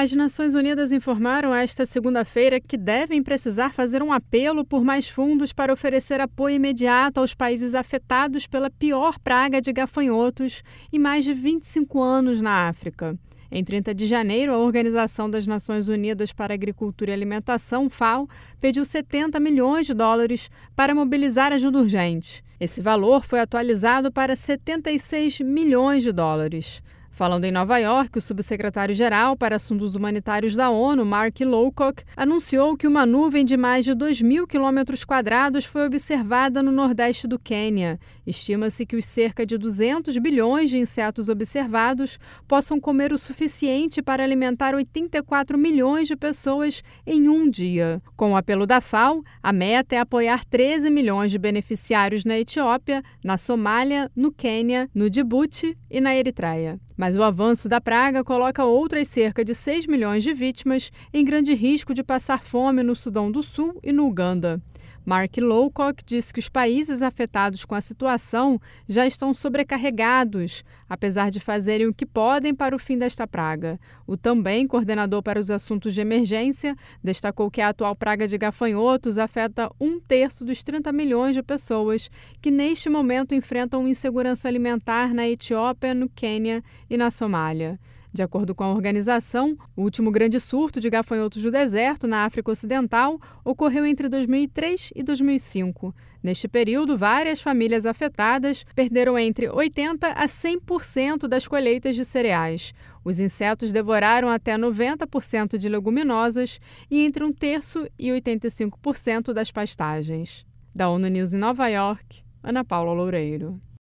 As Nações Unidas informaram esta segunda-feira que devem precisar fazer um apelo por mais fundos para oferecer apoio imediato aos países afetados pela pior praga de gafanhotos em mais de 25 anos na África. Em 30 de janeiro, a Organização das Nações Unidas para a Agricultura e Alimentação, FAO, pediu 70 milhões de dólares para mobilizar ajuda urgente. Esse valor foi atualizado para 76 milhões de dólares. Falando em Nova York, o subsecretário-geral para Assuntos Humanitários da ONU, Mark Lowcock, anunciou que uma nuvem de mais de 2.000 quilômetros quadrados foi observada no nordeste do Quênia. Estima-se que os cerca de 200 bilhões de insetos observados possam comer o suficiente para alimentar 84 milhões de pessoas em um dia. Com o apelo da FAO, a meta é apoiar 13 milhões de beneficiários na Etiópia, na Somália, no Quênia, no Djibouti e na Eritreia. Mas o avanço da praga coloca outras cerca de 6 milhões de vítimas em grande risco de passar fome no Sudão do Sul e no Uganda. Mark Lowcock disse que os países afetados com a situação já estão sobrecarregados, apesar de fazerem o que podem para o fim desta praga. O também coordenador para os assuntos de emergência destacou que a atual praga de gafanhotos afeta 1/3 dos 30 milhões de pessoas que neste momento enfrentam insegurança alimentar na Etiópia, no Quênia e na Somália. De acordo com a organização, o último grande surto de gafanhotos do deserto na África Ocidental ocorreu entre 2003 e 2005. Neste período, várias famílias afetadas perderam entre 80% a 100% das colheitas de cereais. Os insetos devoraram até 90% de leguminosas e entre 1/3 e 85% das pastagens. Da ONU News em Nova York, Ana Paula Loureiro.